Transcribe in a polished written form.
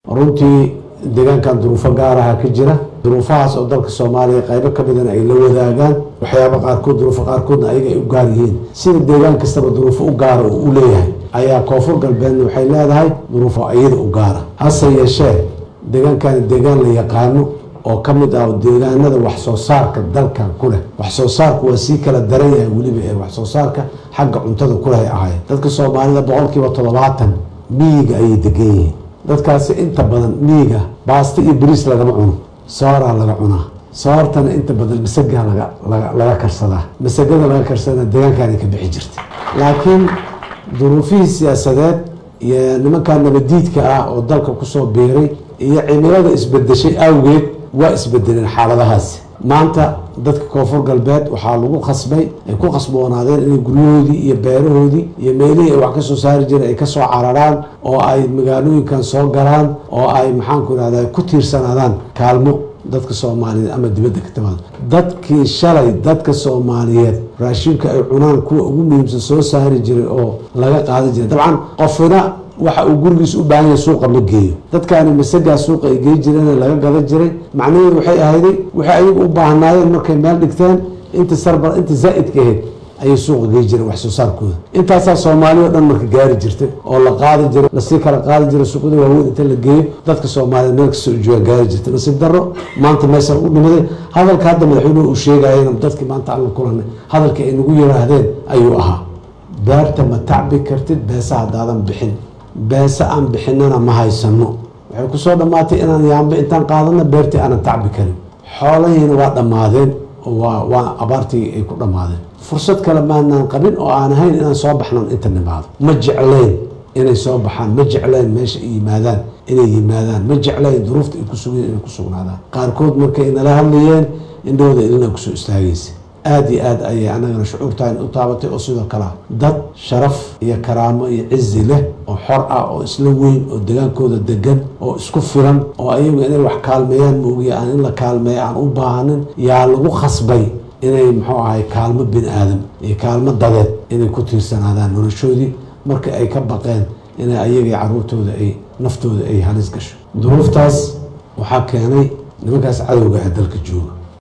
runtii deegaankan duruufo gaaraha ka jira duruufahaas oo dalka Soomaaliya qaybo ka midana ay la wadaagaan waxyaabo qaarkood duruufo qaarkoodna ayaga ay u gaar yihiin sida deegaan kastaba duruufo u gaar oo u leeyahay ayaa koonfur galbeedna waxay leedahay duruufo ayada u gaara hase yeeshee deegaankan deegaan la yaqaano oo ka mid ah deegaanada wax soo saarka dalkan ku leh wax soo saarku waa si kala daran yahay waliba ee wax soo saarka xagga cuntada ku leh ahay dadka Soomaalida 70% miyiga ay degan yihiin dadkaasi inta badan miyiga baasta iyo bariis lagama cuno soora laga cunaa soortana inta badan masaga laga karsadaa masagada laga karsada deegaankan ka bixi jirtay laakiin duruufihii siyaasadeed iyo nimanka nabadiidka ah oo dalka ku soo beeray iyo cimilada isbedeshay awgeed waa isbedeleen xaaladahaas maanta dadka koonfur galbeed waxaa lagu khasbay ay ku khasboonaadeen inay guryahoodii iyo beerahoodii iyo meelihii ay wax ka soo saari jireen ay ka soo cararaan oo ay magaalooyinkan soo galaan oo ay maxaan ku ihahdaa ku tiirsanaadaan kaalmo dadka Soomaaliyeed ama dibadda ka timaado dadkii shalay dadka Soomaaliyeed raashinka ay cunaan kuwa ugu muhiimsan soo saari jiray oo laga qaadan jiray dabcan qofina waxa uu gurigiisa u baahan yahay suuqa ma geeyo dadkaani masaga suuqa ay geey jireen laga gadan jiray macnaheedu waxay ahayd waxa ay u baahnaayeen markay meel dhigteen inta sarbar inta zaid ka ahayd ay suuqa geey jireen wax soo saarkooda intaas Soomaaliya oo dhan markay gaari jirtay oo la qaadi jiray la sii kala qaadi jiray suuqada waaweyn inta la geeyo dadka Soomaaliyeed meel kasoo jooga gaari jirtay nasiib darro maanta meesha u dhimaday hadalka hadda madaxweynuhu uu sheegayeen dadkii maanta aan kulanay hadalka ay nagu yiraahdeen ayuu ahaa daarta ma tacbi kartid beesaha daadan bixin beesa aan bixinana ma haysano waxay ku soo dhamaatay inaan yaanba intaan qaadana beertii aan tacbi karin xoolaheena waa dhamaadeen waa abaartii ay ku dhamaadeen fursad kale maanaan qabin oo aan ahayn inaan soo baxno inta nimaado ma jecleen inay soo baxaan ma jecleen meesha ay yimaadaan ma jecleen duruufta ay ku sugeen inay ku sugnaadaan qaarkood markay nala hadlayeen indhooda ilina ku soo istaagaysa aad iyo aad ayay anagana shucuurtaan u taabatay oo sidoo kale dad sharaf iyo karaamo iyo cizi leh oo xor ah oo isla weyn oo deegaankooda degan oo isku filan oo ayagu inay wax kaalmeeyaan moogiya aan in la kaalmeeyo aan u baahanin yaa lagu khasbay inay muxuu ahay kaalmo bini aadam iyo kaalmo dadeed inay ku tiirsanaadaan noloshoodii marka ay ka baqeen inay ayaga caruurtooda ay naftooda ay halis gasho duruuftaas waxaa keenay nimankaas cadowga ah dalka jooga